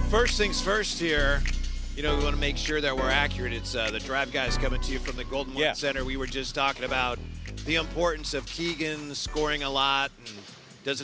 First things first here. We want to make sure that we're accurate. It's the Drive Guys coming to you from the Golden One Center. We were just talking about the importance of Keegan scoring a lot. And does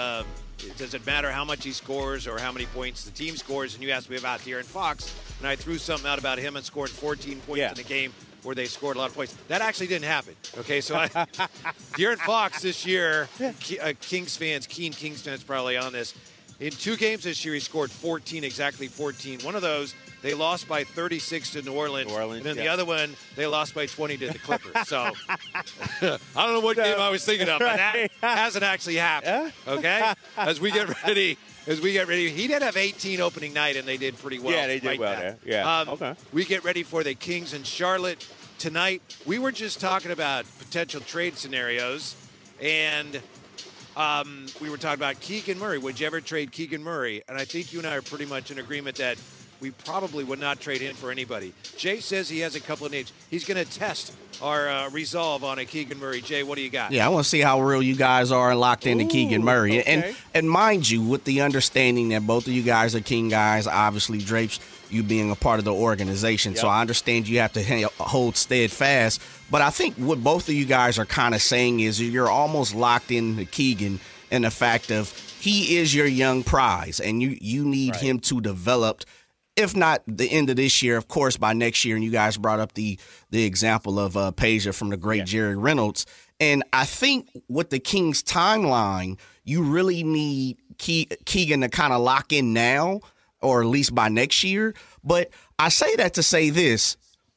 it matter how much he scores or how many points the team scores? And you asked me about De'Aaron Fox, and I threw something out about him and scoring 14 points in a game where they scored a lot of points. That actually didn't happen. Okay, so De'Aaron Fox this year, Kings fans probably on this. In 2 games this year, he scored 14, exactly 14. One of those, they lost by 36 to New Orleans. And then the other one, they lost by 20 to the Clippers. So I don't know what game I was thinking of, but that hasn't actually happened. Okay? As we get ready, he did have 18 opening night, and they did pretty well. Yeah, they did well there. Yeah. Okay. We get ready for the Kings and Charlotte tonight. We were just talking about potential trade scenarios, and we were talking about Keegan Murray. Would you ever trade Keegan Murray? And I think you and I are pretty much in agreement that we probably would not trade him for anybody. Jay says he has a couple of names. He's going to test our resolve on a Keegan Murray. Jay, what do you got? Yeah, I want to see how real you guys are and locked into Keegan Murray. Okay. And mind you, with the understanding that both of you guys are King guys, obviously Drapes, you being a part of the organization. So I understand you have to hold steadfast. But I think what both of you guys are kind of saying is you're almost locked into Keegan and the fact of he is your young prize, and you need him to develop. If not the end of this year, of course, by next year. And you guys brought up the example of Peja from the great Jerry Reynolds. And I think with the Kings timeline, you really need Keegan to kind of lock in now, or at least by next year. But I say that to say this.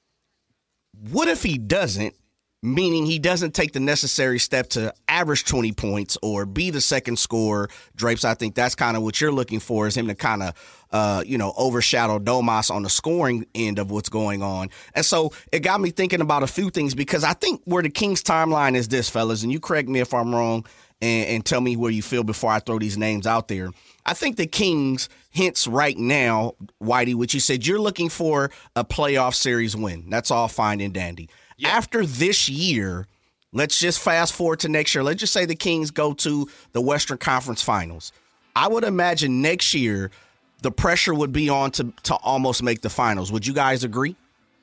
What if he doesn't? Meaning he doesn't take the necessary step to average 20 points or be the second scorer. Drapes, I think that's kind of what you're looking for, is him to kind of, overshadow Domas on the scoring end of what's going on. And so it got me thinking about a few things, because I think where the Kings timeline is this, fellas, and you correct me if I'm wrong and tell me where you feel before I throw these names out there. I think the Kings, hence right now, Whitey, what you said, you're looking for a playoff series win. That's all fine and dandy. Yeah. After this year, let's just fast forward to next year. Let's just say the Kings go to the Western Conference Finals. I would imagine next year the pressure would be on to almost make the finals. Would you guys agree?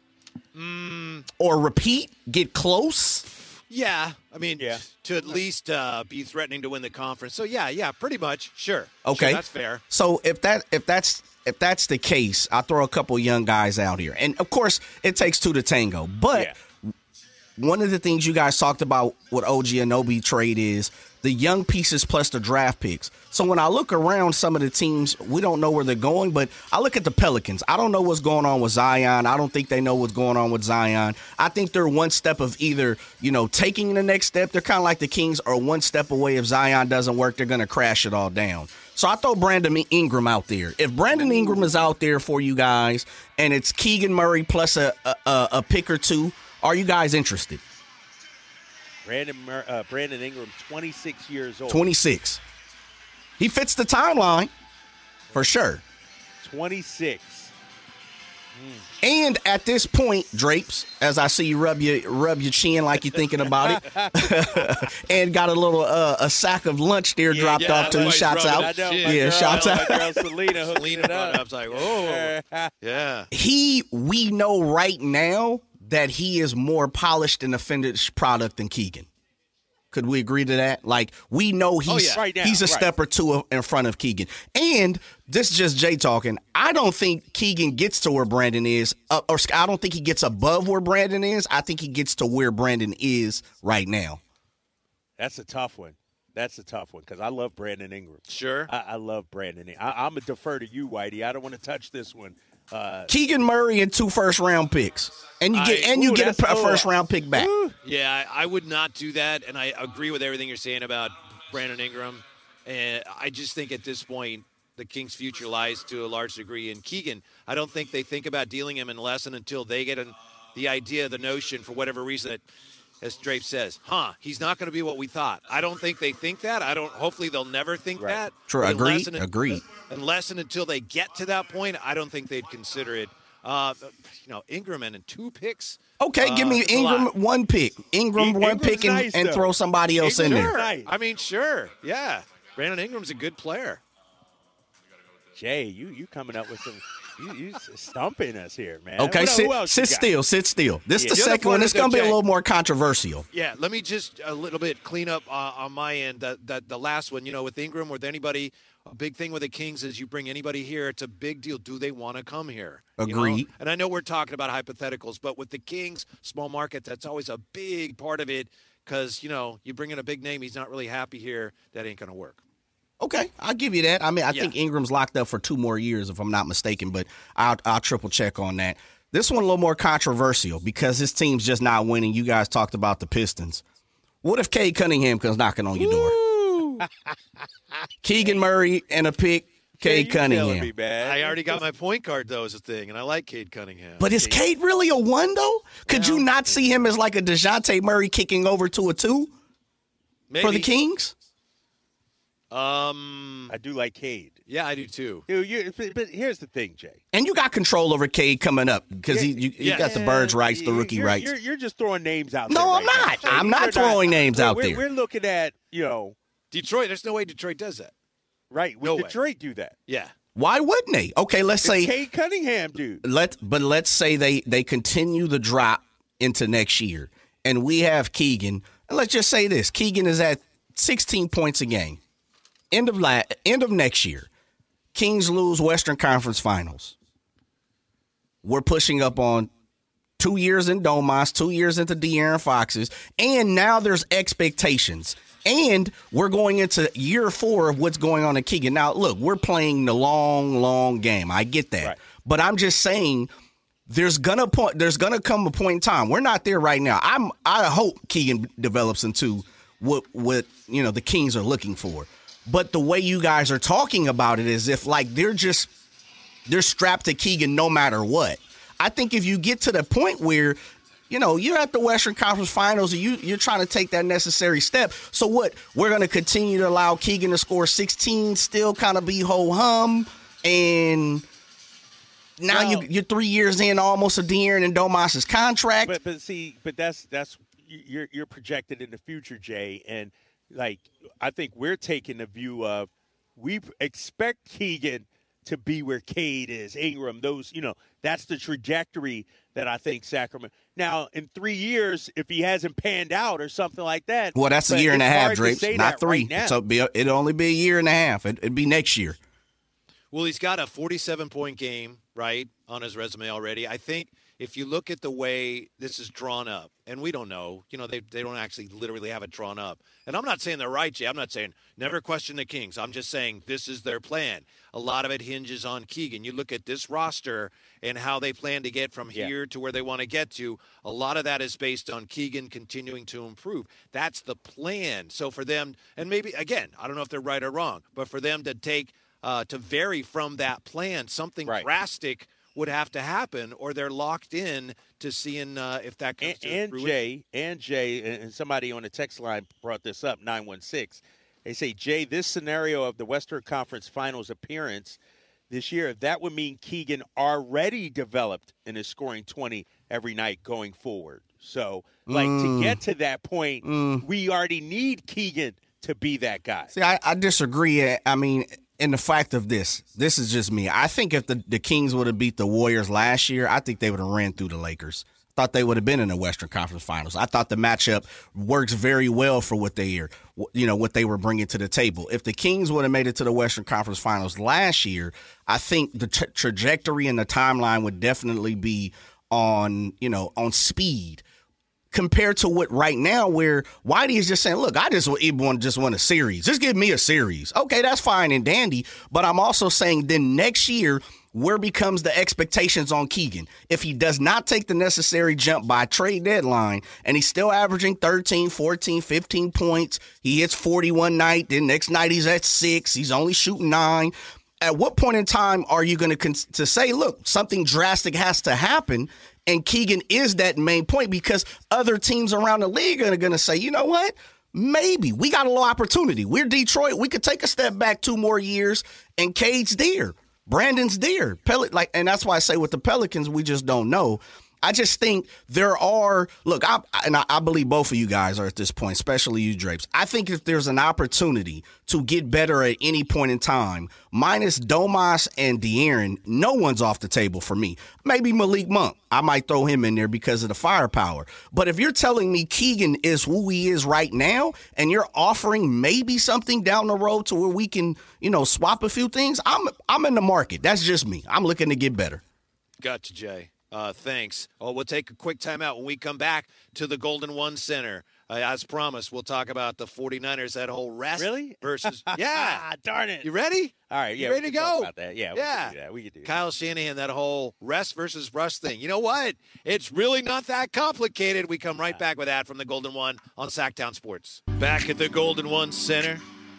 Or repeat, get close? Yeah. I mean, to at least be threatening to win the conference. So, yeah, pretty much. Sure. Okay. Sure, that's fair. So if that's the case, I'll throw a couple young guys out here. And, of course, it takes 2 to tango. But one of the things you guys talked about with OG Anunoby trade is the young pieces plus the draft picks. So when I look around some of the teams, we don't know where they're going, but I look at the Pelicans. I don't know what's going on with Zion. I don't think they know what's going on with Zion. I think they're one step of either, taking the next step. They're kind of like the Kings, or one step away. If Zion doesn't work, they're going to crash it all down. So I throw Brandon Ingram out there. If Brandon Ingram is out there for you guys and it's Keegan Murray plus a pick or two, are you guys interested? Brandon Ingram, 26 years old. 26. He fits the timeline for sure. 26. And at this point, Drapes, as I see you rub your chin like you're thinking about it, and got a little a sack of lunch there dropped off too. Shouts out. Shouts out. Selena I was like, oh, yeah. We know right now that he is more polished and a finished product than Keegan. Could we agree to that? Like, we know he's a step or two in front of Keegan. And this is just Jay talking. I don't think Keegan gets to where Brandon is, or I don't think he gets above where Brandon is. I think he gets to where Brandon is right now. That's a tough one. Because I love Brandon Ingram. Sure. I love Brandon. I'm going to defer to you, Whitey. I don't want to touch this one. Keegan Murray and 2 first-round picks, and you get a first-round pick back. Yeah, I would not do that, and I agree with everything you're saying about Brandon Ingram. And I just think at this point the Kings' future lies to a large degree in Keegan. I don't think they think about dealing him unless and until they get the idea, the notion, for whatever reason, that, as Drape says, he's not going to be what we thought. I don't think they think that. Hopefully they'll never think that. True, agreed. Unless and until they get to that point, I don't think they'd consider it. Ingram and 2 picks. Okay, give me Ingram 1 pick. Ingram 1 pick and throw somebody else in there. I mean, sure. Yeah. Brandon Ingram's a good player. Jay, you coming up with some you stumping us here, man. Okay, sit still. This is the second one. It's going to be a little more controversial. Yeah, let me just a little bit clean up on my end. The last one, with Ingram, with anybody, a big thing with the Kings is you bring anybody here, it's a big deal. Do they want to come here? Agreed. And I know we're talking about hypotheticals, but with the Kings, small market, that's always a big part of it because, you bring in a big name, he's not really happy here, that ain't going to work. Okay, I'll give you that. I mean, I think Ingram's locked up for 2 more years, if I'm not mistaken, but I'll triple check on that. This one a little more controversial because his team's just not winning. You guys talked about the Pistons. What if Cade Cunningham comes knocking on your door? Keegan Murray and a pick, Cade Cunningham. Me, I already got my point guard, though, as a thing, and I like Cade Cunningham. But is Cade really a 1, though? Could you not see him as like a DeJounte Murray kicking over to a 2 for the Kings? I do like Cade. Yeah, I do too. Dude, but here's the thing, Jay. And you got control over Cade coming up because you got the Birds rights, the rookie rights. You're just throwing names out there. No, I'm not. I'm not throwing names out there. We're looking at, Detroit. There's no way Detroit does that. Right. Will Detroit do that? Yeah. Why wouldn't they? Okay, let's say Cade Cunningham, dude. Let's say they continue the drop into next year, and we have Keegan. And let's just say this: Keegan is at 16 points a game. End of next year, Kings lose Western Conference Finals. We're pushing up on 2 years in Domas, 2 years into De'Aaron Fox's, and now there's expectations. And we're going into year 4 of what's going on in Keegan. Now, look, we're playing the long game. I get that. Right. But I'm just saying there's gonna come a point in time. We're not there right now. I hope Keegan develops into what the Kings are looking for. But the way you guys are talking about it is if like they're strapped to Keegan no matter what. I think if you get to the point where, you're at the Western Conference Finals and you're trying to take that necessary step. So what? We're going to continue to allow Keegan to score 16, still kind of be ho-hum, and now you're 3 years in almost a De'Aaron and Domas's contract. But that's you're projected in the future, Jay, and I think we're taking the view of we expect Keegan to be where Cade is, Ingram, that's the trajectory that I think Sacramento. Now, in 3 years, if he hasn't panned out or something like that. Well, that's a year and a half, Drapes, not 3. Right, so it'll only be a year and a half. It'd be next year. Well, he's got a 47-point game, right, on his resume already. I think if you look at the way this is drawn up, and we don't know, they don't actually literally have it drawn up. And I'm not saying they're right, Jay. I'm not saying never question the Kings. I'm just saying this is their plan. A lot of it hinges on Keegan. You look at this roster and how they plan to get from here to where they want to get to. A lot of that is based on Keegan continuing to improve. That's the plan. So for them, and maybe, again, I don't know if they're right or wrong, but for them to to vary from that plan, something drastic would have to happen, or they're locked in to seeing if that comes to fruition. Jay, and somebody on the text line brought this up, 916. They say, Jay, this scenario of the Western Conference Finals appearance this year, that would mean Keegan already developed and is scoring 20 every night going forward. So, to get to that point, we already need Keegan to be that guy. See, I disagree. I mean, in the fact of this is just me. I think if the Kings would have beat the Warriors last year, I think they would have ran through the Lakers. I thought they would have been in the Western Conference Finals. I thought the matchup works very well for what they were bringing to the table. If the Kings would have made it to the Western Conference Finals last year, I think the trajectory and the timeline would definitely be on speed. Compared to what right now, where Whitey is just saying, look, I just want to win a series. Just give me a series. Okay, that's fine and dandy. But I'm also saying then next year, where becomes the expectations on Keegan? If he does not take the necessary jump by trade deadline and he's still averaging 13, 14, 15 points, he hits 40 one night, then next night he's at 6, he's only shooting 9. At what point in time are you going to say, look, something drastic has to happen? And Keegan is that main point because other teams around the league are going to say, you know what? Maybe we got a little opportunity. We're Detroit. We could take a step back 2 more years, and Cade's there. Brandon's there. And that's why I say with the Pelicans, we just don't know. I just think there are – look, I believe both of you guys are at this point, especially you, Drapes. I think if there's an opportunity to get better at any point in time, minus Domas and De'Aaron, no one's off the table for me. Maybe Malik Monk. I might throw him in there because of the firepower. But if you're telling me Keegan is who he is right now and you're offering maybe something down the road to where we can, swap a few things, I'm in the market. That's just me. I'm looking to get better. Gotcha, Jay. Thanks. We'll take a quick timeout. When we come back to the Golden One Center, as promised, we'll talk about the 49ers, that whole rest versus – yeah. Darn it. You ready? All right, yeah. You ready to go? About that. Yeah, we can do that. Kyle Shanahan, that whole rest versus rust thing. You know what? It's really not that complicated. We come right back with that from the Golden One on Sacktown Sports. Back at the Golden One Center,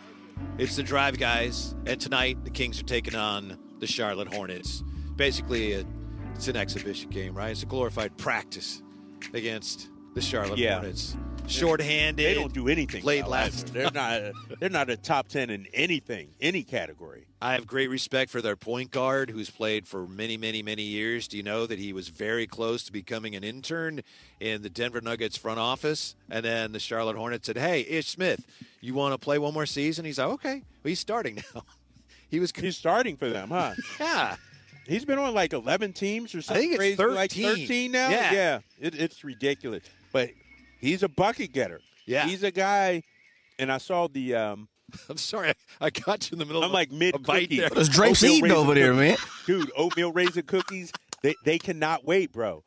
it's the Drive Guys, and tonight the Kings are taking on the Charlotte Hornets. Basically, it's an exhibition game, right? It's a glorified practice against the Charlotte Hornets. Short-handed. They don't do anything. Late last. They're not a top 10 in anything, any category. I have great respect for their point guard, who's played for many, many, many years. Do you know that he was very close to becoming an intern in the Denver Nuggets front office? And then the Charlotte Hornets said, "Hey, Ish Smith, you want to play one more season?" He's like, "Okay." Well, he's starting now. He's starting for them, huh? Yeah. He's been on like 11 teams or something. I think it's crazy, 13. Like 13 now? Yeah. It's ridiculous. But he's a bucket getter. Yeah. He's a guy, and I saw the I'm sorry, I got you in the middle of like mid-cookie. there. There's Drapes eating over there, man. Dude, oatmeal raisin cookies, they cannot wait, bro.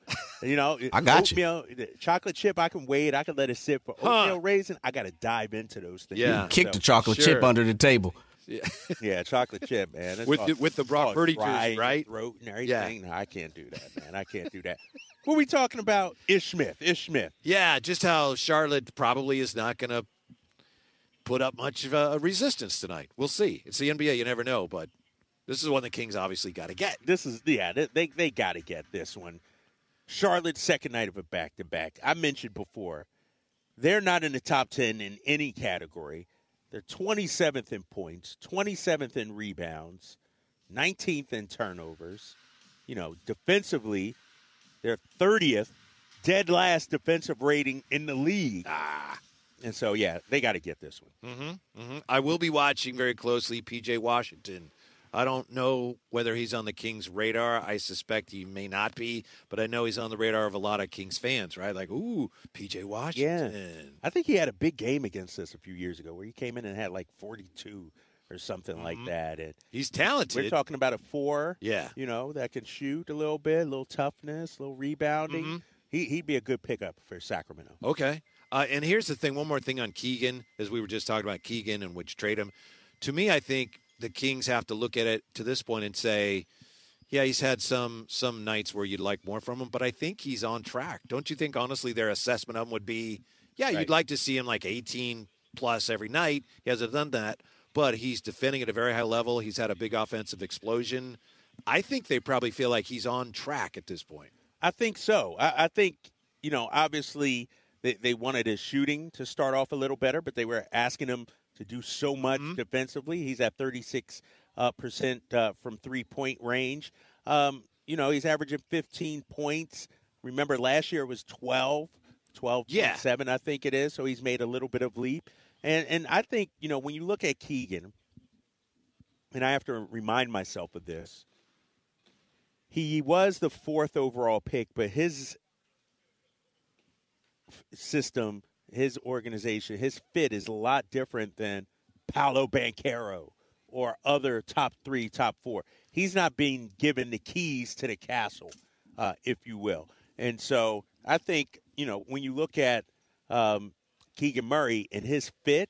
I got oatmeal, chocolate chip, I can wait. I can let it sit. For oatmeal raisin, I got to dive into those things. Yeah. Kick the chocolate chip under the table. Yeah, chocolate chip, man. It's with the Brock Purdy jersey, right? Throat and everything. Yeah. No, I can't do that, man. I can't do that. What are we talking about? Ish Smith. Yeah, just how Charlotte probably is not going to put up much of a resistance tonight. We'll see. It's the NBA. You never know, but this is one the Kings obviously got to get. They got to get this one. Charlotte's second night of a back-to-back. I mentioned before, they're not in the top 10 in any category. They're 27th in points, 27th in rebounds, 19th in turnovers. Defensively, they're 30th, dead last defensive rating in the league. And so, they got to get this one. I will be watching very closely P.J. Washington. I don't know whether he's on the Kings' radar. I suspect he may not be, but I know he's on the radar of a lot of Kings fans, right? Like, ooh, P.J. Washington. Yeah. I think he had a big game against us a few years ago where he came in and had like 42 or something like that. And he's talented. We're talking about a 4, yeah, that can shoot a little bit, a little toughness, a little rebounding. He'd be a good pickup for Sacramento. Okay. And here's the thing, one more thing on Keegan, as we were just talking about Keegan and which trade him. To me, I think the Kings have to look at it to this point and say, yeah, he's had some nights where you'd like more from him, but I think he's on track. Don't you think, honestly, their assessment of him would be, you'd like to see him like 18-plus every night. He hasn't done that, but he's defending at a very high level. He's had a big offensive explosion. I think they probably feel like he's on track at this point. I think so. I think, obviously they wanted his shooting to start off a little better, but they were asking him to do so much defensively. He's at 36% from three-point range. He's averaging 15 points. Remember, last year it was 12.7, I think it is. So he's made a little bit of leap. And I think, when you look at Keegan, and I have to remind myself of this, he was the 4th overall pick, but his system, his organization, his fit is a lot different than Paolo Banchero or other top 3, top 4. He's not being given the keys to the castle, if you will. And so I think, when you look at Keegan Murray and his fit,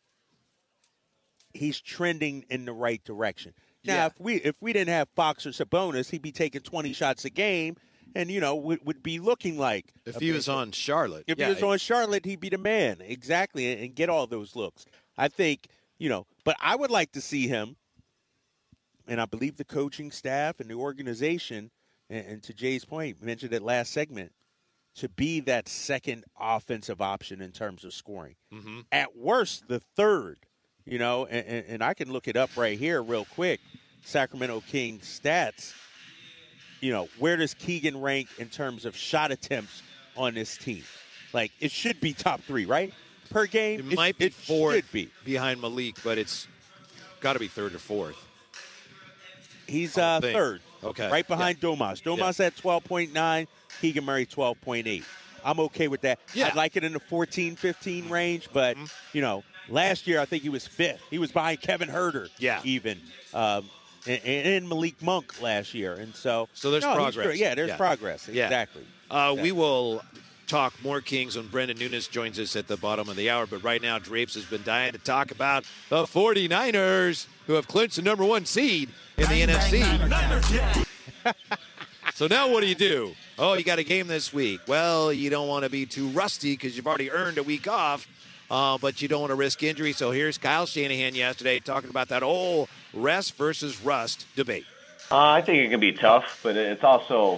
he's trending in the right direction. Now, if we didn't have Fox or Sabonis, he'd be taking 20 shots a game and, would be looking like. If he was on Charlotte. If he was on Charlotte, he'd be the man. Exactly, and get all those looks. I think, but I would like to see him, and I believe the coaching staff and the organization, and to Jay's point, mentioned it last segment, to be that second offensive option in terms of scoring. At worst, the third. And I can look it up right here real quick. Sacramento Kings stats. where does Keegan rank in terms of shot attempts on this team? Like, it should be top 3, right? Per game? It might be fourth should be. behind Malik, but it's got to be third or fourth. He's third. Okay. Right behind Domas. Domas at 12.9, Keegan Murray 12.8. I'm okay with that. Yeah. I'd like it in the 14, 15 range, but, last year I think he was 5th. He was behind Kevin Herter even. And Malik Monk last year. And so there's progress. Yeah, there's progress. Yeah. Exactly. We will talk more Kings when Brendan Nunes joins us at the bottom of the hour. But right now, Drapes has been dying to talk about the 49ers, who have clinched the number 1 seed in the NFC. So now what do? Oh, you got a game this week. Well, you don't want to be too rusty because you've already earned a week off, but you don't want to risk injury. So here's Kyle Shanahan yesterday talking about that whole rest versus rust debate. I think it can be tough, but it's also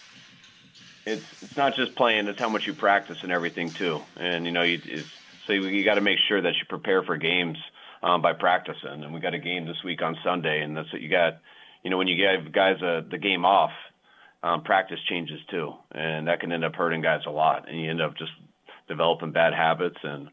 it's not just playing; it's how much you practice and everything too. And you got to make sure that you prepare for games by practicing. And we got a game this week on Sunday, and that's what you got. When you give guys the game off, practice changes too, and that can end up hurting guys a lot, and you end up just developing bad habits. And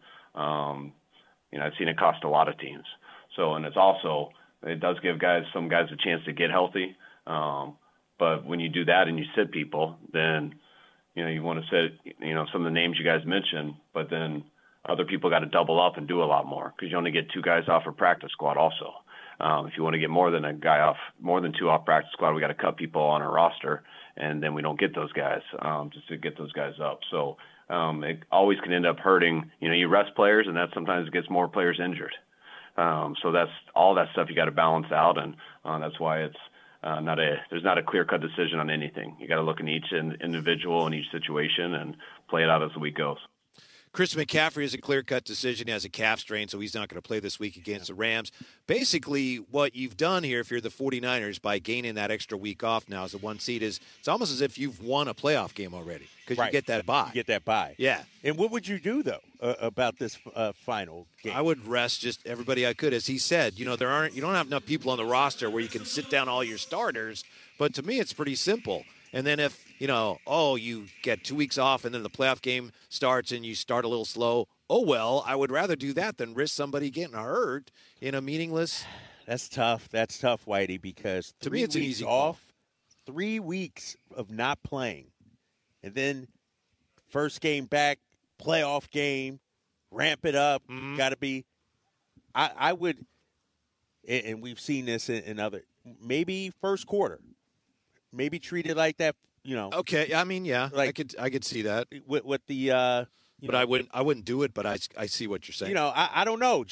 I've seen it cost a lot of teams. So, and it does give some guys a chance to get healthy. But when you do that and you sit people, then, you want to sit, some of the names you guys mentioned, but then other people got to double up and do a lot more because you only get 2 guys off a practice squad also. If you want to get more than 2 off practice squad, we got to cut people on our roster, and then we don't get those guys just to get those guys up. So it always can end up hurting. You rest players, and that sometimes gets more players injured. So that's all that stuff you got to balance out, and that's why it's there's not a clear-cut decision on anything. You got to look in each individual and each situation and play it out as the week goes. Christian McCaffrey is a clear-cut decision. He has a calf strain, so he's not going to play this week against the Rams. Basically, what you've done here, if you're the 49ers, by gaining that extra week off now as the 1 seed, is it's almost as if you've won a playoff game already because you get that bye. You get that bye. Yeah. And what would you do, though, about this final game? I would rest just everybody I could. As he said, you don't have enough people on the roster where you can sit down all your starters. But to me, it's pretty simple. And then if, you get 2 weeks off and then the playoff game starts and you start a little slow, I would rather do that than risk somebody getting hurt in a meaningless. That's tough. That's tough, Whitey, because to me it's an easy off, 3 weeks of not playing, and then first game back, playoff game, ramp it up. Got to be. I would, and we've seen this in other, maybe first quarter. Maybe treat it like that, Okay, I mean, yeah, like, I could see that. With the, but I wouldn't do it. But I see what you're saying. I don't know.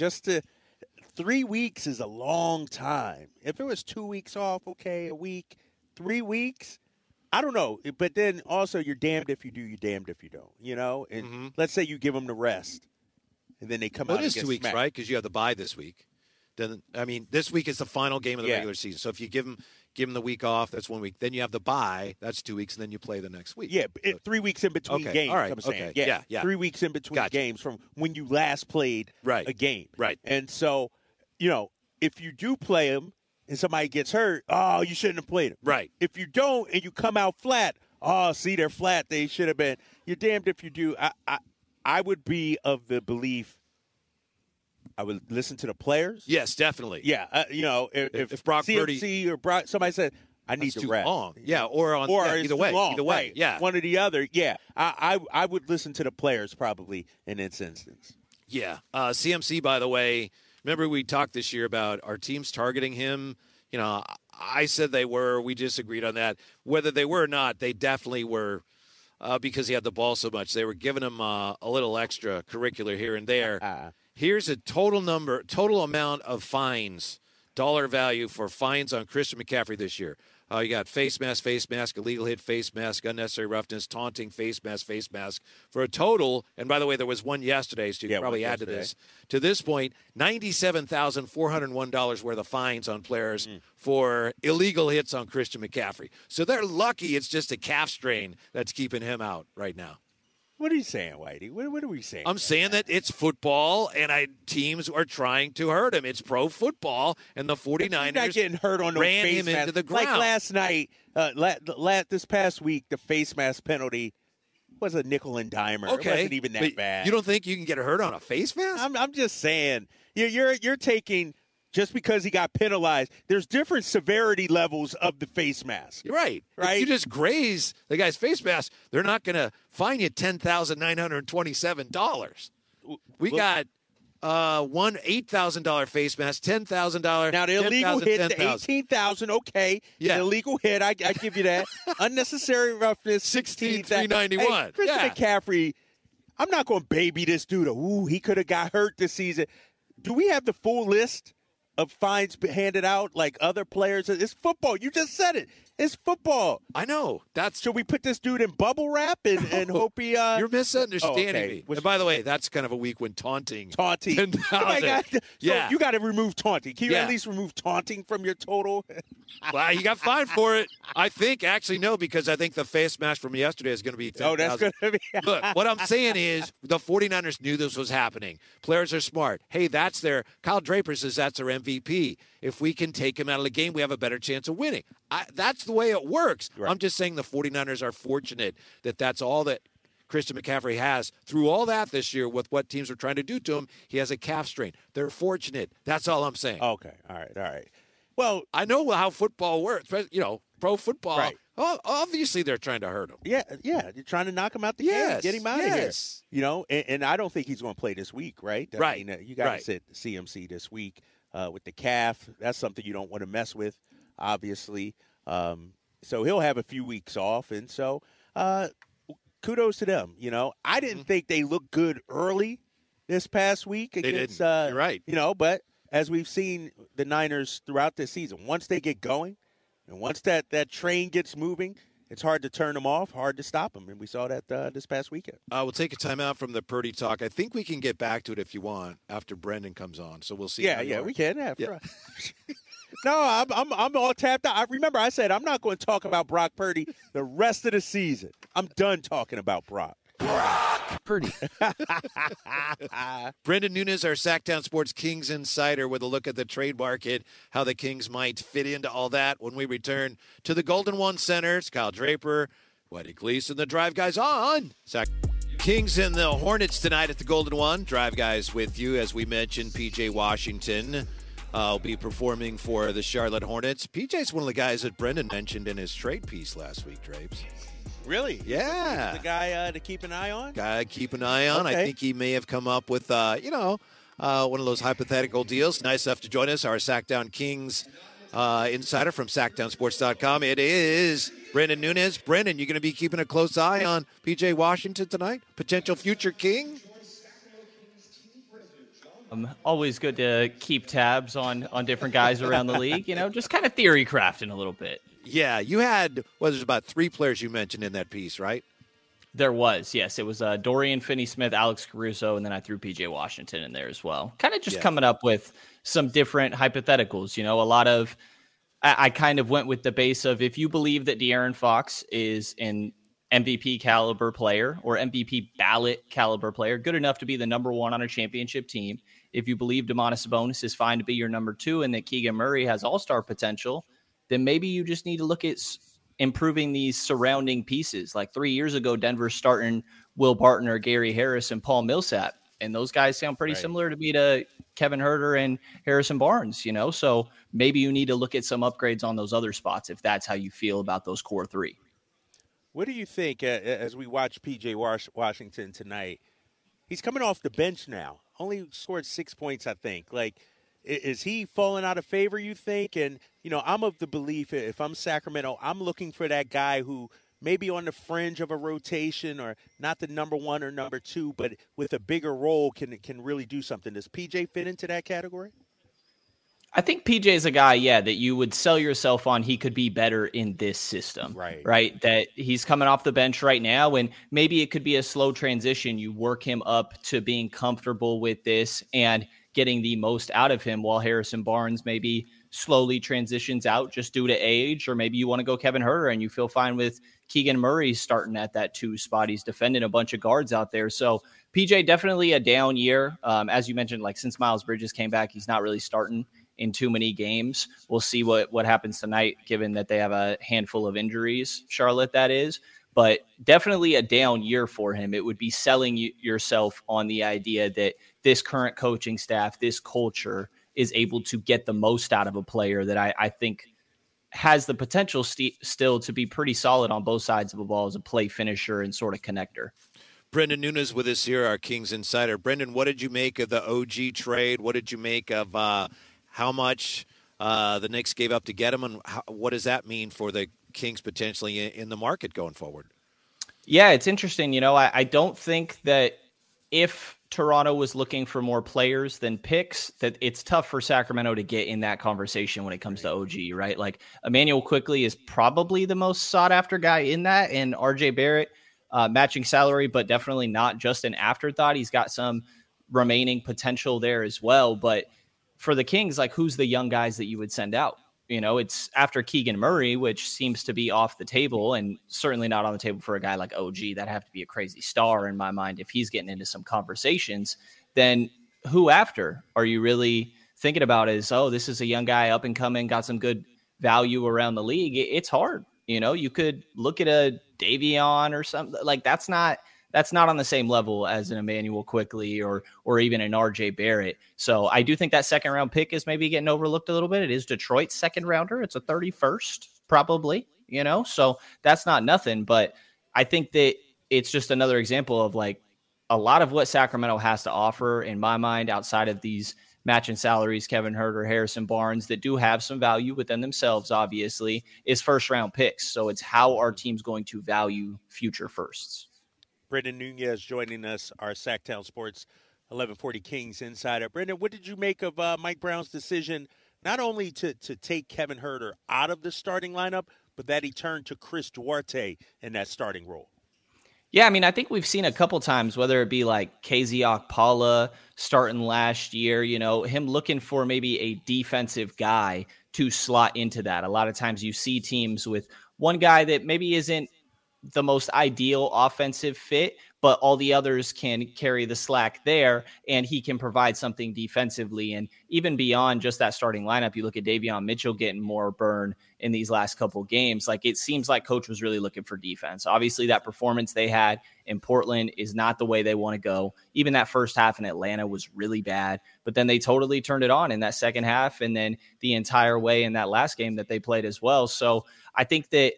3 weeks is a long time. If it was 2 weeks off, okay, a week. 3 weeks, I don't know. But then also, you're damned if you do, you're damned if you don't. And let's say you give them the rest, and then they come out. It is and 2 weeks, smacked. right? Because you have the bye this week. Then this week is the final game of the regular season. So if you give them the week off, that's 1 week. Then you have the bye, that's 2 weeks, and then you play the next week. Yeah, 3 weeks in between games. All right. I'm saying. Okay. Yeah. 3 weeks in between games from when you last played a game. Right. And so, if you do play them and somebody gets hurt, you shouldn't have played them. Right. If you don't and you come out flat, see, they're flat. They should have been. You're damned if you do. I would be of the belief I would listen to the players. Yes, definitely. Yeah, if Brock CMC Purdy or Brock, somebody said I need too to rest. long. Yeah, or either way. Long, either way. right. Yeah, one or the other. Yeah, I would listen to the players probably in this instance. Yeah, CMC. By the way, remember we talked this year about our teams targeting him. I said they were. We disagreed on that. Whether they were or not, they definitely were. Because he had the ball so much, they were giving him a little extra curricular here and there. Here's a total amount of fines, dollar value for fines on Christian McCaffrey this year. You got face mask, illegal hit, face mask, unnecessary roughness, taunting, face mask, for a total, and by the way, there was one yesterday, so you can probably add to this. To this point, $97,401 worth of fines on players for illegal hits on Christian McCaffrey. So they're lucky it's just a calf strain that's keeping him out right now. What are you saying, Whitey? What are we saying? I'm saying that it's football, and teams are trying to hurt him. It's pro football, and the 49ers He's not getting hurt on no ran face him mask. into the ground. Like last night, this past week, the face mask penalty was a nickel and dimer. Okay, it wasn't even that bad. You don't think you can get hurt on a face mask? I'm just saying. You're taking. Just because he got penalized, there's different severity levels of the face mask. You're right. Right? If you just graze the guy's face mask, they're not going to fine you $10,927. We got one $8,000 face mask, $10,000. Now the illegal hit, the $18,000. Okay, yeah. The illegal hit, I give you that. Unnecessary roughness, $16,391. Hey, Christian McCaffrey, I'm not going to baby this dude. He could have got hurt this season. Do we have the full list of fines handed out like other players? It's football. You just said it. It's football. I know. Should we put this dude in bubble wrap and hope he? You're misunderstanding me. Which, and by the way, that's kind of a week when taunting. Oh my God. So yeah. You got to remove taunting. Can you at least remove taunting from your total? Well, you got fined for it. I think actually no, because I think the face mask from yesterday is going to be 10,000. Oh, that's going to be. Look, what I'm saying is the 49ers knew this was happening. Players are smart. Hey, Kyle Draper says that's their MVP. If we can take him out of the game, we have a better chance of winning. That's the way it works. Right. I'm just saying the 49ers are fortunate that that's all that Christian McCaffrey has. Through all that this year with what teams are trying to do to him, he has a calf strain. They're fortunate. That's all I'm saying. Okay. All right. Well, I know how football works. Pro football. Right. Oh, obviously, they're trying to hurt him. Yeah. You're trying to knock him out the game, get him out of here. And I don't think he's going to play this week, right? I mean, you got to sit CMC this week with the calf. That's something you don't want to mess with, obviously. So he'll have a few weeks off, and so kudos to them. I didn't think they looked good early this past week against. They didn't. You're right. But as we've seen the Niners throughout this season, once they get going, and once that train gets moving, it's hard to turn them off, hard to stop them, and we saw that this past weekend. We'll take a timeout from the Purdy talk. I think we can get back to it if you want after Brendan comes on. So we'll see. Yeah, we can. No, I'm all tapped out. I said I'm not going to talk about Brock Purdy the rest of the season. I'm done talking about Brock Purdy. Brendan Nunes, our Sacktown Sports Kings insider, with a look at the trade market, how the Kings might fit into all that when we return to the Golden One Center. It's Kyle Draper, Whitey Gleason, the Drive Guys on. Kings and the Hornets tonight at the Golden One. Drive Guys with you. As we mentioned, P.J. Washington will be performing for the Charlotte Hornets. P.J.'s one of the guys that Brendan mentioned in his trade piece last week, Drapes. Really? Yeah. The guy to keep an eye on? Keep an eye on. Okay. I think he may have come up with, one of those hypothetical deals. Nice enough to join us, our Sacktown Kings insider from SacktownSports.com. It is Brendan Nunes. Brendan, you going to be keeping a close eye on P.J. Washington tonight? Potential future King? Always good to keep tabs on different guys around the league, just kind of theory crafting a little bit. Yeah, you had, there's about 3 players you mentioned in that piece, right? There was, yes. It was Dorian Finney-Smith, Alex Caruso, and then I threw P.J. Washington in there as well. Kind of just coming up with some different hypotheticals. A lot of, I kind of went with the base of, if you believe that De'Aaron Fox is an MVP caliber player or MVP ballot caliber player, good enough to be the number 1 on a championship team. If you believe Domantas Sabonis is fine to be your number 2 and that Keegan Murray has all-star potential, then maybe you just need to look at improving these surrounding pieces. Like 3 years ago, Denver's starting Will Barton or Gary Harris and Paul Millsap. And those guys sound pretty similar to me to Kevin Huerter and Harrison Barnes, So maybe you need to look at some upgrades on those other spots if that's how you feel about those core 3. What do you think as we watch P.J. Washington tonight? He's coming off the bench now. Only scored 6 points, I think. Is he falling out of favor, you think? And, I'm of the belief if I'm Sacramento, I'm looking for that guy who maybe on the fringe of a rotation or not the number 1 or number 2, but with a bigger role can really do something. Does PJ fit into that category? I think PJ is a guy, that you would sell yourself on. He could be better in this system, right? That he's coming off the bench right now, and maybe it could be a slow transition. You work him up to being comfortable with this and getting the most out of him while Harrison Barnes maybe slowly transitions out just due to age, or maybe you want to go Kevin Huerter and you feel fine with Keegan Murray starting at that 2 spot. He's defending a bunch of guards out there. So PJ, definitely a down year. As you mentioned, like since Miles Bridges came back, he's not really starting in too many games. We'll see what happens tonight, given that they have a handful of injuries, Charlotte, that is. But definitely a down year for him. It would be selling yourself on the idea that this current coaching staff, this culture is able to get the most out of a player that I think has the potential still to be pretty solid on both sides of the ball as a play finisher and sort of connector. Brendan Nunes with us here, our Kings insider. Brendan, what did you make of the OG trade? What did you make of how much the Knicks gave up to get him, and what does that mean for the Kings potentially in the market going forward? Yeah, it's interesting. You know, I don't think that if Toronto was looking for more players than picks, that it's tough for Sacramento to get in that conversation when it comes to OG, right? Like Emmanuel Quickley is probably the most sought after guy in that, and RJ Barrett matching salary, but definitely not just an afterthought. He's got some remaining potential there as well. But for the Kings, like who's the young guys that you would send out? You know, it's after Keegan Murray, which seems to be off the table and certainly not on the table for a guy like OG. That'd have to be a crazy star in my mind if he's getting into some conversations. Then who after are you really thinking about is, oh, this is a young guy up and coming, got some good value around the league. It's hard. You know, you could look at a Davion or something like that's not on the same level as an Emmanuel Quickley or even an RJ Barrett. So I do think that second round pick is maybe getting overlooked a little bit. It is Detroit's second rounder. It's a 31st probably, you know, so that's not nothing. But I think that it's just another example of like a lot of what Sacramento has to offer in my mind outside of these matching salaries, Kevin Huerter, Harrison Barnes, that do have some value within themselves, obviously, is first round picks. So it's how our team's going to value future firsts. Brendan Nunez joining us, our Sacktown Sports 1140 Kings insider. Brendan, what did you make of Mike Brown's decision not only to take Kevin Huerter out of the starting lineup, but that he turned to Chris Duarte in that starting role? Yeah, I mean, I think we've seen a couple times, whether it be like KZ Okpala starting last year, you know, him looking for maybe a defensive guy to slot into that. A lot of times you see teams with one guy that maybe isn't the most ideal offensive fit, but all the others can carry the slack there, and he can provide something defensively. And even beyond just that starting lineup, you look at Davion Mitchell getting more burn in these last couple games. Like it seems like coach was really looking for defense. Obviously that performance they had in Portland is not the way they want to go. Even that first half in Atlanta was really bad, but then they totally turned it on in that second half. And then the entire way in that last game that they played as well. So I think that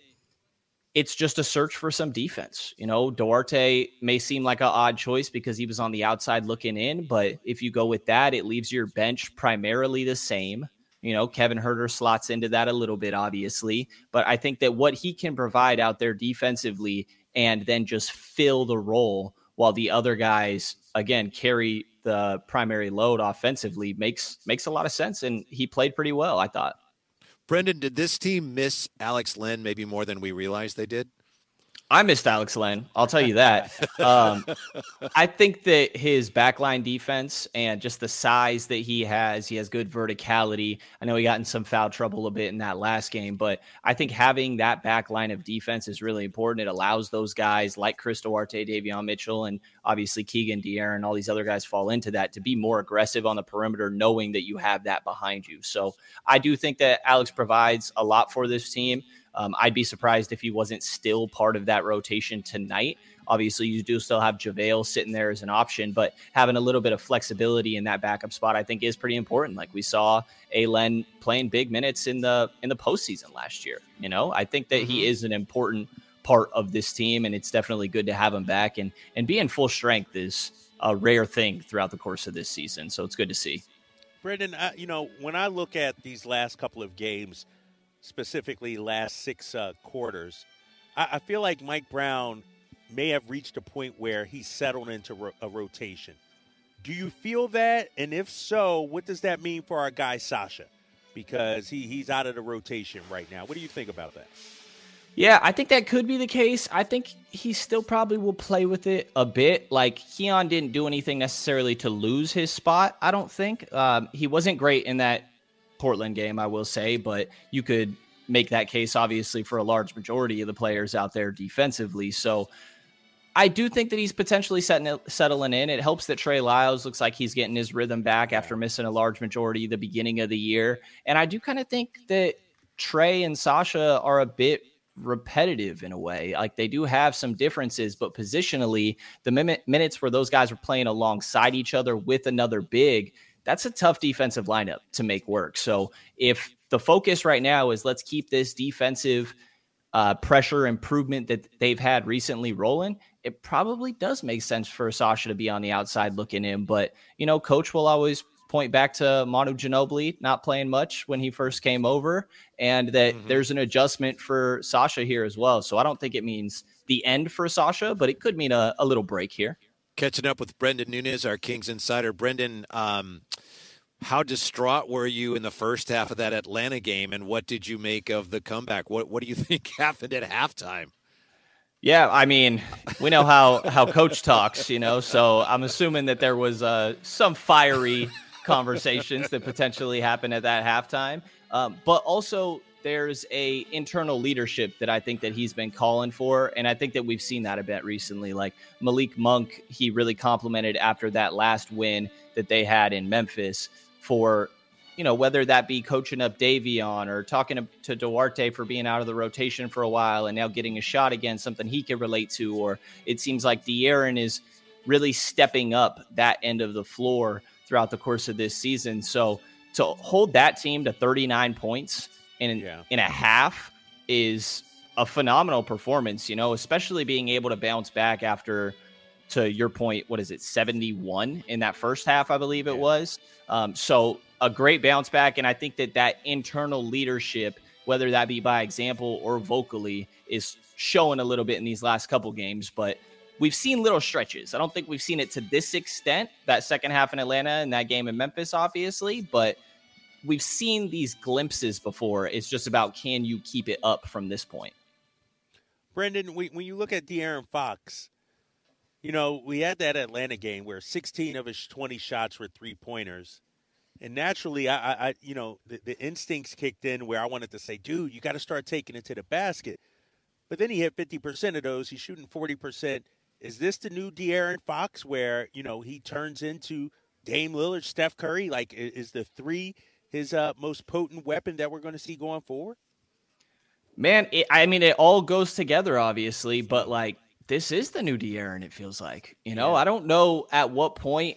it's just a search for some defense. You know, Duarte may seem like an odd choice because he was on the outside looking in, but if you go with that, it leaves your bench primarily the same. You know, Kevin Huerter slots into that a little bit, obviously, but I think that what he can provide out there defensively and then just fill the role while the other guys, again, carry the primary load offensively makes a lot of sense. And he played pretty well, I thought. Brendan, did this team miss Alex Len maybe more than we realized they did? I missed Alex Len. I'll tell you that. I think that his backline defense and just the size that he has good verticality. I know he got in some foul trouble a bit in that last game, but I think having that backline of defense is really important. It allows those guys like Chris Duarte, Davion Mitchell, and obviously Keegan De'Aaron, all these other guys fall into that to be more aggressive on the perimeter, knowing that you have that behind you. So I do think that Alex provides a lot for this team. I'd be surprised if he wasn't still part of that rotation tonight. Obviously, you do still have JaVale sitting there as an option, but having a little bit of flexibility in that backup spot, I think, is pretty important. Like we saw Len playing big minutes in the postseason last year. You know, I think that he is an important part of this team, and it's definitely good to have him back. And being full strength is a rare thing throughout the course of this season, so it's good to see. Brendan, you know, when I look at these last couple of games, specifically last 6 quarters, I feel like Mike Brown may have reached a point where he's settled into a rotation. Do you feel that? And if so, what does that mean for our guy Sasha? Because he's out of the rotation right now. What do you think about that? Yeah, I think that could be the case. I think he still probably will play with it a bit. Like, Keon didn't do anything necessarily to lose his spot, I don't think. He wasn't great in that Portland game, I will say, but you could make that case obviously for a large majority of the players out there defensively. So I do think that he's potentially settling in. It helps that Trey Lyles looks like he's getting his rhythm back after missing a large majority the beginning of the year. And I do kind of think that Trey and Sasha are a bit repetitive in a way. Like they do have some differences, but positionally, the minutes where those guys were playing alongside each other with another big, that's a tough defensive lineup to make work. So if the focus right now is let's keep this defensive pressure improvement that they've had recently rolling, it probably does make sense for Sasha to be on the outside looking in. But, coach will always point back to Manu Ginobili not playing much when he first came over, and that there's an adjustment for Sasha here as well. So I don't think it means the end for Sasha, but it could mean a little break here. Catching up with Brendan Nunes, our Kings insider. Brendan, how distraught were you in the first half of that Atlanta game, and what did you make of the comeback? What do you think happened at halftime? Yeah, I mean, we know how coach talks, so I'm assuming that there was some fiery conversations that potentially happened at that halftime. But also there's a internal leadership that I think that he's been calling for. And I think that we've seen that a bit recently. Like Malik Monk, he really complimented after that last win that they had in Memphis for, whether that be coaching up Davion or talking to Duarte for being out of the rotation for a while and now getting a shot again, something he can relate to. Or it seems like De'Aaron is really stepping up that end of the floor throughout the course of this season. So to hold that team to 39 points in a half is a phenomenal performance, especially being able to bounce back after, to your point, 71 in that first half, I believe it was. So a great bounce back. And I think that internal leadership, whether that be by example or vocally, is showing a little bit in these last couple games. But we've seen little stretches. I don't think we've seen it to this extent, that second half in Atlanta and that game in Memphis, obviously, but we've seen these glimpses before. It's just about, can you keep it up from this point? Brendan, when you look at De'Aaron Fox, we had that Atlanta game where 16 of his 20 shots were three-pointers. And naturally, the instincts kicked in where I wanted to say, dude, you got to start taking it to the basket. But then he hit 50% of those. He's shooting 40%. Is this the new De'Aaron Fox where, he turns into Dame Lillard, Steph Curry? Like, is the three his most potent weapon that we're going to see going forward? Man, it all goes together, obviously. But, this is the new De'Aaron, it feels like. I don't know at what point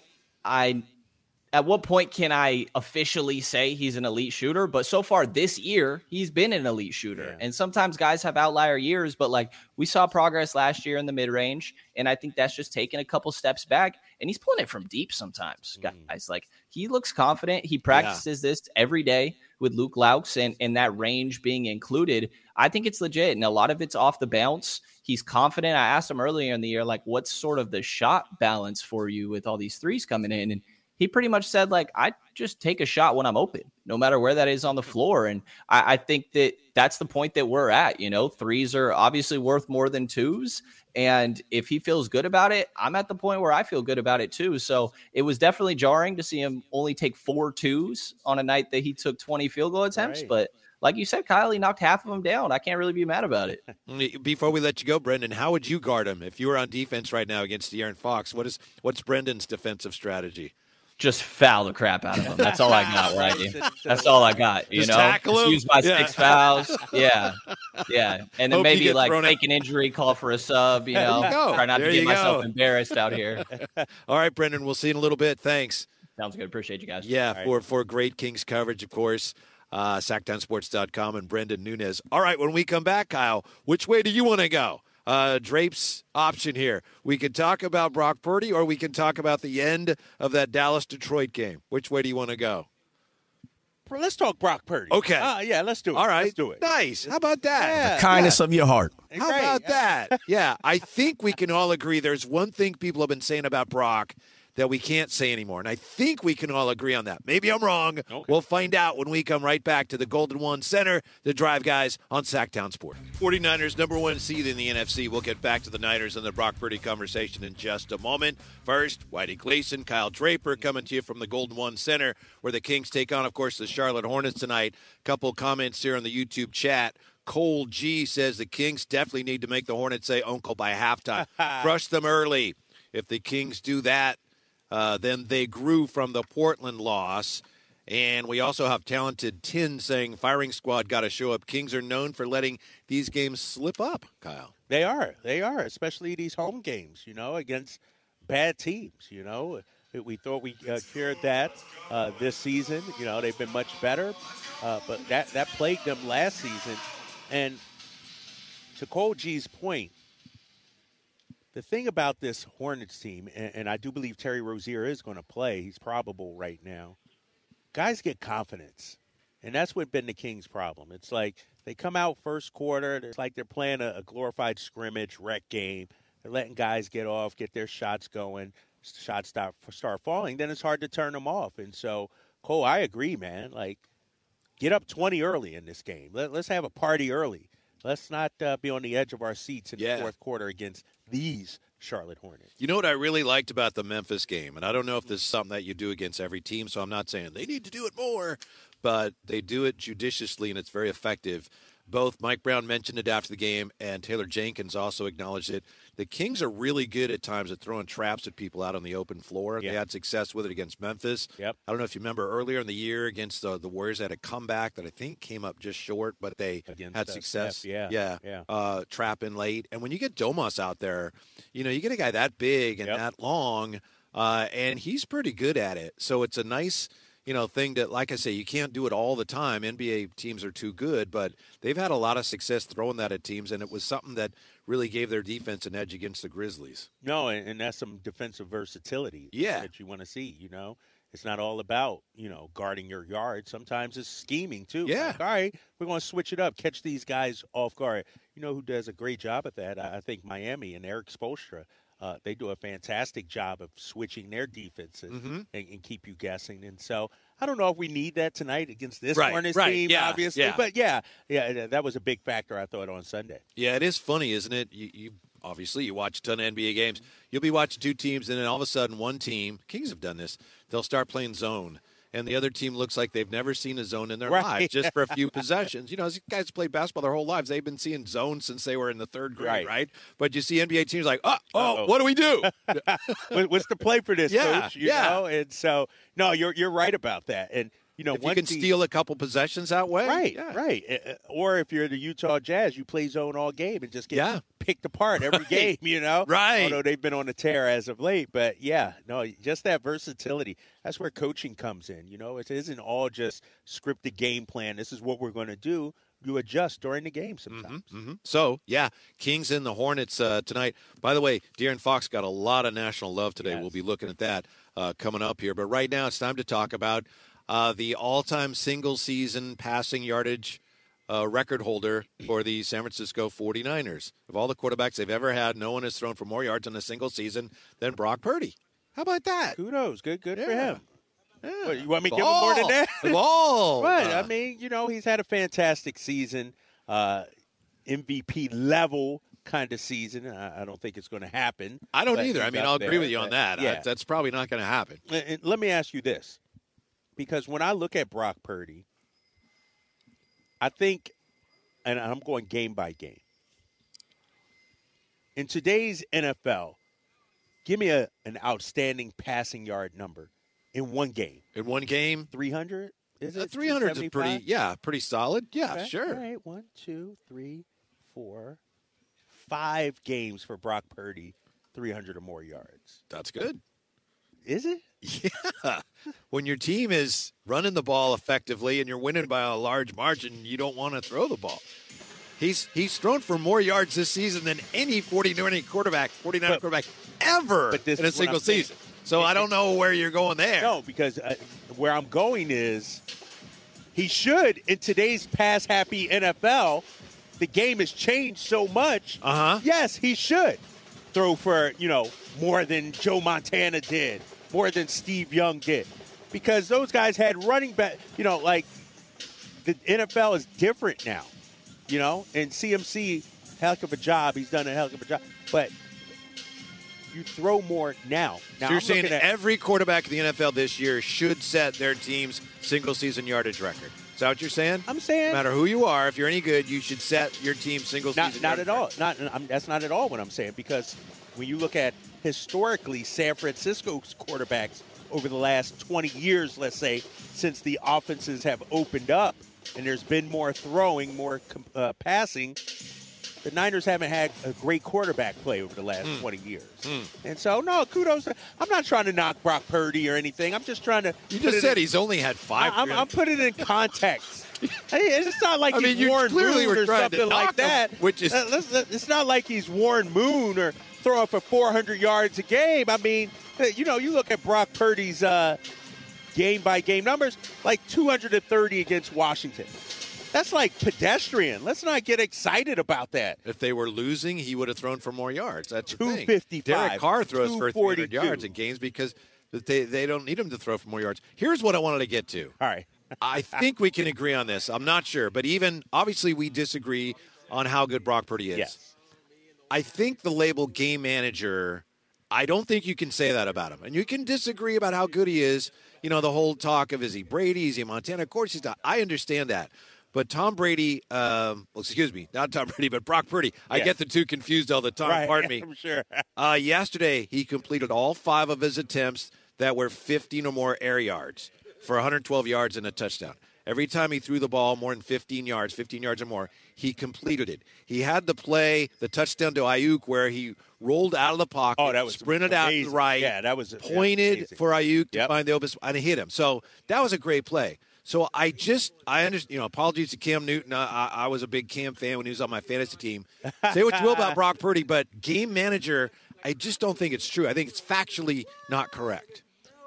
can I officially say he's an elite shooter? But so far this year, he's been an elite shooter. Yeah. And sometimes guys have outlier years, but we saw progress last year in the mid-range. And I think that's just taking a couple steps back. And he's pulling it from deep sometimes, guys. He looks confident. He practices this every day with Luke Laux and that range being included. I think it's legit. And a lot of it's off the bounce. He's confident. I asked him earlier in the year, what's sort of the shot balance for you with all these threes coming in? And he pretty much said, I just take a shot when I'm open, no matter where that is on the floor. And I think that's the point that we're at. Threes are obviously worth more than twos. And if he feels good about it, I'm at the point where I feel good about it too. So it was definitely jarring to see him only take 4 twos on a night that he took 20 field goal attempts. Right. But like you said, Kyle, he knocked half of them down. I can't really be mad about it. Before we let you go, Brendan, how would you guard him if you were on defense right now against De'Aaron Fox? What's Brendan's defensive strategy? Just foul the crap out of him. That's all I got, right? That's all I got. Just tackle him? Use my 6 fouls. Yeah. And then maybe fake an injury, call for a sub. Try not to get myself embarrassed out here. All right, Brendan. We'll see you in a little bit. Thanks. Sounds good. Appreciate you guys. Yeah, for great Kings coverage, of course. SacktownSports.com and Brendan Nunes. All right, when we come back, Kyle, which way do you want to go? Drape's option here. We can talk about Brock Purdy, or we can talk about the end of that Dallas-Detroit game. Which way do you want to go? Let's talk Brock Purdy. Okay. Yeah, let's do it. All right. Let's do it. Nice. How about that? Yeah, the kindness of your heart. How about that? Yeah, I think we can all agree there's one thing people have been saying about Brock that we can't say anymore. And I think we can all agree on that. Maybe I'm wrong. Okay. We'll find out when we come right back to the Golden One Center, the Drive Guys on Sacktown Sport. 49ers number 1 seed in the NFC. We'll get back to the Niners and the Brock Purdy conversation in just a moment. First, Whitey Gleason, Kyle Draper coming to you from the Golden One Center, where the Kings take on, of course, the Charlotte Hornets tonight. Couple comments here on the YouTube chat. Cole G says the Kings definitely need to make the Hornets say uncle by halftime. Crush them early. If the Kings do that, then they grew from the Portland loss. And we also have Talented Tin saying firing squad got to show up. Kings are known for letting these games slip up, Kyle. They are, especially these home games, against bad teams, We thought we cured that this season. They've been much better, but that plagued them last season. And to Cole G's point, the thing about this Hornets team, and I do believe Terry Rozier is going to play. He's probable right now. Guys get confidence, and that's what been the Kings' problem. It's like they come out first quarter, it's like they're playing a glorified scrimmage rec game. They're letting guys get off, get their shots going. Shots start falling, then it's hard to turn them off. And so, Cole, I agree, man. Like, get up 20 early in this game. Let's have a party early. Let's not be on the edge of our seats in the fourth quarter against these Charlotte Hornets. You know what I really liked about the Memphis game, and I don't know if this is something that you do against every team, so I'm not saying they need to do it more, but they do it judiciously, and it's very effective. Both Mike Brown mentioned it after the game, and Taylor Jenkins also acknowledged it. The Kings are really good at times at throwing traps at people out on the open floor. Yep. They had success with it against Memphis. Yep. I don't know if you remember earlier in the year against the Warriors, they had a comeback that I think came up just short, but they had success. Trap in late. And when you get Domas out there, you get a guy that big and that long, and he's pretty good at it. So it's a nice thing that, like I say, you can't do it all the time. NBA teams are too good, but they've had a lot of success throwing that at teams, and it was something that really gave their defense an edge against the Grizzlies. No, and that's some defensive versatility that you want to see, It's not all about, guarding your yard. Sometimes it's scheming, too. Yeah. Like, all right, we're going to switch it up, catch these guys off guard. You know who does a great job at that? I think Miami and Eric Spoelstra. They do a fantastic job of switching their defenses and keep you guessing. And so I don't know if we need that tonight against this Hornets team, obviously. Yeah. But, that was a big factor, I thought, on Sunday. Yeah, it is funny, isn't it? You obviously, you watch a ton of NBA games. You'll be watching two teams, and then all of a sudden one team, Kings have done this, they'll start playing zone. And the other team looks like they've never seen a zone in their lives, just for a few possessions. These guys play basketball their whole lives. They've been seeing zones since they were in the third grade, right? But you see NBA teams like, what do we do? What's the play for this, coach? You know? And so, no, you're right about that. And, if you can steal a couple possessions that way. Right. Or if you're the Utah Jazz, you play zone all game and just get picked apart every game, Right. Although they've been on a tear as of late. But, just that versatility. That's where coaching comes in. It isn't all just scripted game plan. This is what we're going to do. You adjust during the game sometimes. So, Kings and the Hornets tonight. By the way, De'Aaron Fox got a lot of national love today. Yes. We'll be looking at that coming up here. But right now it's time to talk about the all-time single-season passing yardage record holder for the San Francisco 49ers. Of all the quarterbacks they've ever had, no one has thrown for more yards in a single season than Brock Purdy. How about that? Kudos. Good for him. Yeah. What, you want me to give him more than that? The ball. Right. I mean, he's had a fantastic season, MVP level kind of season. I don't think it's going to happen. I don't either. I mean, I'll agree with you on that. Yeah. That's probably not going to happen. And let me ask you this. Because when I look at Brock Purdy, I think, and I'm going game by game, in today's NFL, give me an outstanding passing yard number in one game. In one game? 300? Is it 300 is pretty solid. Yeah, okay. Sure. All right, 1, 2, 3, 4, 5 games for Brock Purdy, 300 or more yards. That's good. Is it? Yeah. When your team is running the ball effectively and you're winning by a large margin, you don't want to throw the ball. He's thrown for more yards this season than any 49 quarterback ever in a single season. So I don't know where you're going there. No, because where I'm going is he should, in today's pass-happy NFL, the game has changed so much. Yes, he should throw for, more than Joe Montana did more than Steve Young did. Because those guys had running back, like the NFL is different now, and CMC, heck of a job. He's done a heck of a job. But you throw more now. So you're saying every quarterback in the NFL this year should set their team's single-season yardage record. Is that what you're saying? I'm saying. No matter who you are, if you're any good, you should set your team's single-season yardage record. Not at all. That's not at all what I'm saying. Because when you look at historically San Francisco's quarterbacks over the last 20 years, let's say, since the offenses have opened up and there's been more throwing, more passing, the Niners haven't had a great quarterback play over the last 20 years. And so, no, kudos. I'm not trying to knock Brock Purdy or anything. I'm just trying to. You just said he's only had 5. I'm putting it in context. It's not like he's Warren Moon or something like that. Which is, it's not like he's Warren Moon or throwing for 400 yards a game. I mean, you look at Brock Purdy's game-by-game numbers, like 230 against Washington. That's like pedestrian. Let's not get excited about that. If they were losing, he would have thrown for more yards. That's 255. Derek Carr throws for 300 yards in games because they don't need him to throw for more yards. Here's what I wanted to get to. All right. I think we can agree on this. I'm not sure. But obviously, we disagree on how good Brock Purdy is. Yes. I think the label game manager, I don't think you can say that about him. And you can disagree about how good he is. The whole talk of, is he Brady? Is he Montana? Of course he's not. I understand that. But Tom Brady, excuse me, not Tom Brady, but Brock Purdy. I get the two confused all the time. Right, Pardon me. I'm sure. Yesterday, he completed all 5 of his attempts that were 15 or more air yards for 112 yards and a touchdown. Every time he threw the ball more than 15 yards or more, he completed it. He had the play, the touchdown to Ayuk, where he rolled out of the pocket, sprinted out to the right, pointed for Ayuk to find the open spot, and hit him. So that was a great play. So I understand, apologies to Cam Newton. I was a big Cam fan when he was on my fantasy team. Say what you will about Brock Purdy, but game manager, I just don't think it's true. I think it's factually not correct.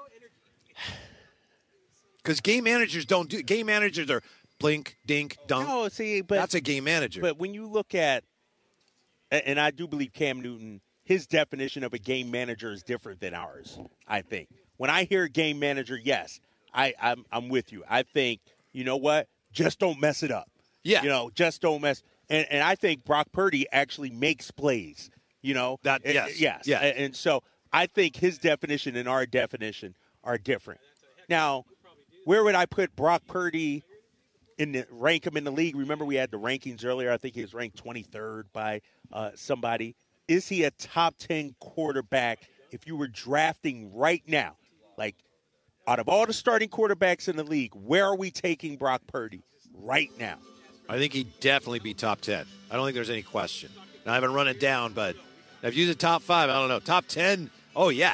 Because game managers game managers are blink, dink, dunk. No, see, but that's a game manager. But when you look at, and I do believe Cam Newton, his definition of a game manager is different than ours, I think. When I hear game manager, yes. I'm with you. I think, you know what? Just don't mess it up. Yeah. Just don't mess. And I think Brock Purdy actually makes plays, That, yes. Yes. Yeah. And so I think his definition and our definition are different. Now, where would I put Brock Purdy rank him in the league? Remember we had the rankings earlier. I think he was ranked 23rd by somebody. Is he a top 10 quarterback if you were drafting right now? Like, out of all the starting quarterbacks in the league, where are we taking Brock Purdy right now? I think he'd definitely be top 10. I don't think there's any question. Now, I haven't run it down, but if you use a top 5, I don't know. Top 10, oh, yeah.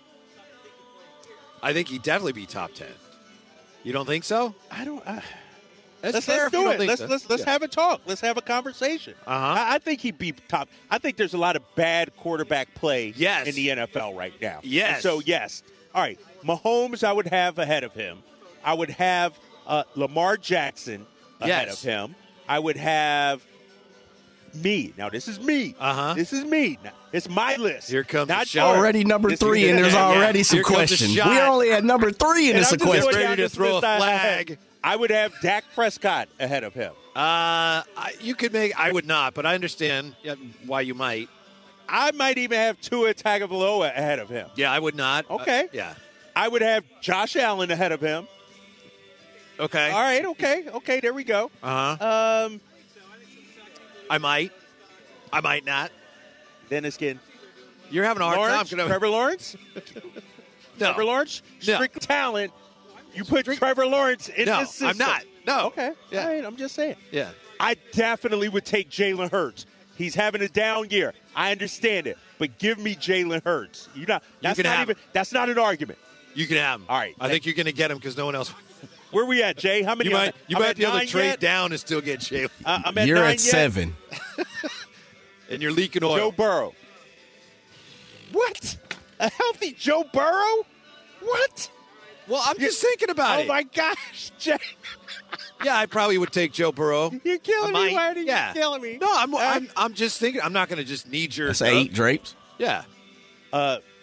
I think he'd definitely be top 10. You don't think so? I don't. Let's do it. Let's have a talk. Let's have a conversation. I think he'd be top. I think there's a lot of bad quarterback play in the NFL right now. Yes. And so, yes. All right. Mahomes, I would have ahead of him. I would have Lamar Jackson ahead of him. I would have me. Now, this is me. This is me. Now, it's my list. Here comes not the shot. Already number 3, and there's already some questions. We only had number 3 in this question. Ready to throw a flag. I would have Dak Prescott ahead of him. You could make. I would not, but I understand why you might. I might even have Tua Tagovailoa ahead of him. Yeah, I would not. Okay. Yeah. I would have Josh Allen ahead of him. Okay. All right. Okay. There we go. I might not. Dennis Ginn. You're having a hard time. Trevor Lawrence? No. Trevor Lawrence? No. Strict talent. You put Trevor Lawrence in this system. I'm not. No. Okay. Yeah. All right. I'm just saying. Yeah. I definitely would take Jalen Hurts. He's having a down year. I understand it. But give me Jalen Hurts. That's not an argument. You can have him. All right. I think you're going to get him because no one else. Where we at, Jay? How many? You might be able to trade down and still get Jalen. I'm at You're 9 at 7. And you're leaking oil. Joe Burrow. What? A healthy Joe Burrow? What? Well, I'm just thinking about it. Oh, my gosh, Jay. Yeah, I probably would take Joe Burrow. You're killing me, Marty. Yeah. You're killing me. No, I'm just thinking. I'm not going to just need your. That's 8 drapes. Yeah. Yeah,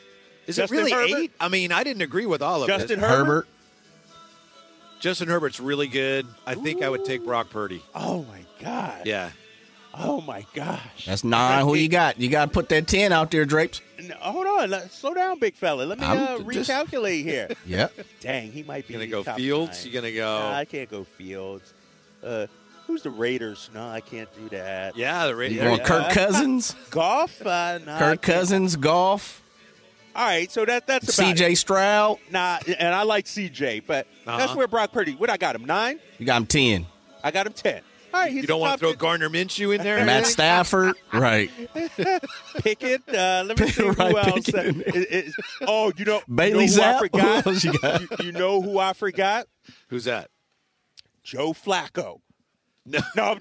Is Justin it really Herbert? 8? I mean, I didn't agree with all of Justin it. Herbert. Justin Herbert's really good. I think I would take Brock Purdy. Oh, my God. Yeah. Oh, my gosh. That's 9. Who you got? You got to put that 10 out there, Drapes. No, hold on. Slow down, big fella. Let me recalculate here. Yep. Dang, he might be Going to go top Fields? 9. You going to go? Nah, I can't go Fields. Who's the Raiders? No, I can't do that. Yeah, the You Raiders. going Kirk Cousins? Golf? Nah, Kirk Cousins, golf. All right, so that's about C.J. it. Stroud. Nah, and I like C.J., but that's where Brock Purdy. What I got him 9? You got him 10. I got him 10. All right, he's You don't want to throw top Gardner Minshew in there? Matt Stafford. Right. Pickett. Let me see Right, who else. Pickett. Oh, you know Bailey who I Zapp? forgot? Who else you got? You know who I forgot? Who's that? Joe Flacco. No. I'm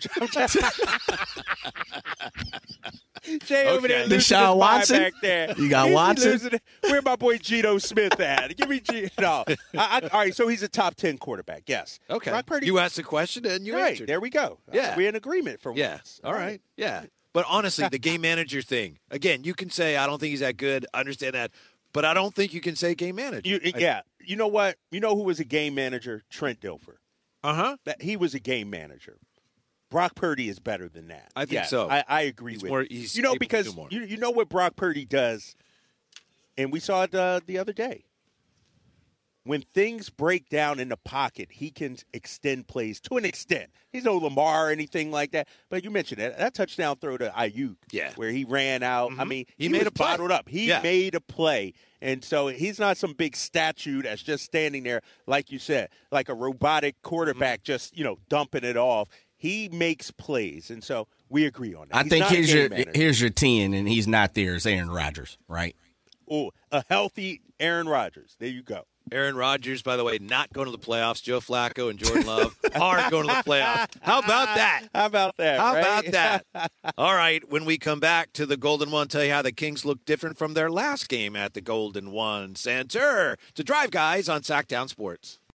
Jay over there Okay. losing Deshaun his Watson? mind back there. You got He's Watson? losing it. Where my boy Geno Smith at? Give me No. All right, so he's a top 10 quarterback, yes. Okay. Brock Purdy. You asked the question and you right, answered. there we go. Yeah. We're in agreement for Yeah. once. All right. Yeah. But honestly, the game manager thing, again, you can say, I don't think he's that good. I understand that. But I don't think you can say game manager. Yeah. You know what? You know who was a game manager? Trent Dilfer. Uh-huh. He was a game manager. Brock Purdy is better than that. I think Yeah, so. I agree He's with more- you. he's You know, able to because do more. you know what Brock Purdy does, and we saw it the other day. When things break down in the pocket, he can extend plays to an extent. He's no Lamar or anything like that. But you mentioned that touchdown throw to Ayuk, where he ran out. I mean, He made was a play. bottled up. He made a play. And so he's not some big statue that's just standing there, like you said, like a robotic quarterback just, dumping it off. He makes plays, and so we agree on that. I He's think not a game manager. here's your 10, and he's not there. It's Aaron Rodgers, right? Oh, a healthy Aaron Rodgers. There you go. Aaron Rodgers, by the way, not going to the playoffs. Joe Flacco and Jordan Love are going to the playoffs. How about that? How about that? How right? about that? All right, when we come back to the Golden One, tell you how the Kings look different from their last game at the Golden One Center. To Drive Guys on Sacktown Sports.